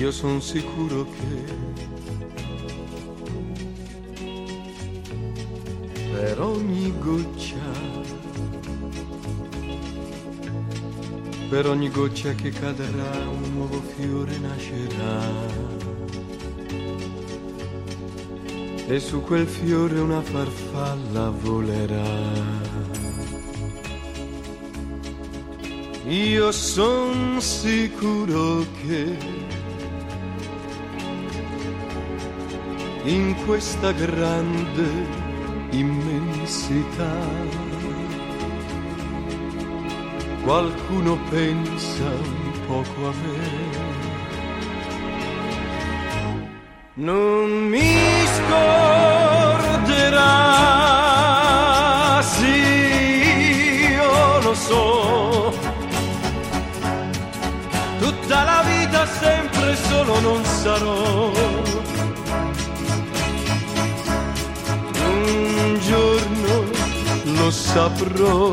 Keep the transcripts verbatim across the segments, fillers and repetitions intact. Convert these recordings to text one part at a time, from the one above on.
io son sicuro che per ogni goccia, per ogni goccia che cadrà un nuovo fiore nascerà, e su quel fiore una farfalla volerà. Io son sicuro che in questa grande immensità qualcuno pensa un poco a me. Non mi scorderà, sì, io lo so, tutta la vita sempre solo non sarò. Un giorno lo saprò,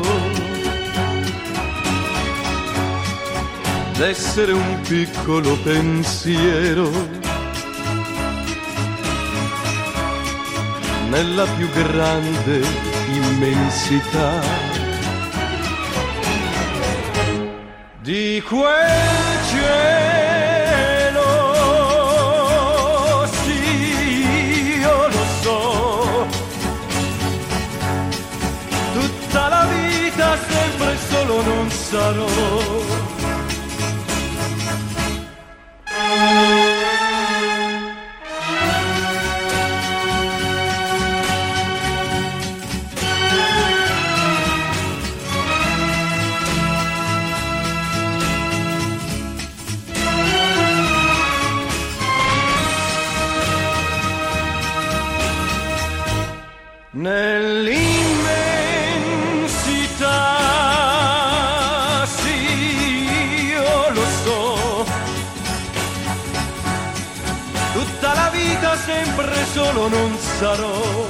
d'essere un piccolo pensiero nella più grande immensità di quel cielo. Sì, io lo so, tutta la vita sempre solo non sarò. Nell'immensità, sì, io lo so, tutta la vita sempre solo non sarò.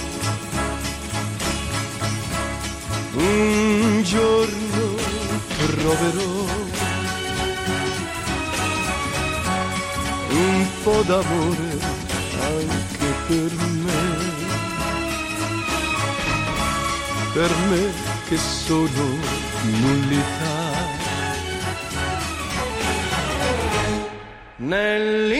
Un giorno troverò un po' d'amore anche per me, per me che sono nullità. Nel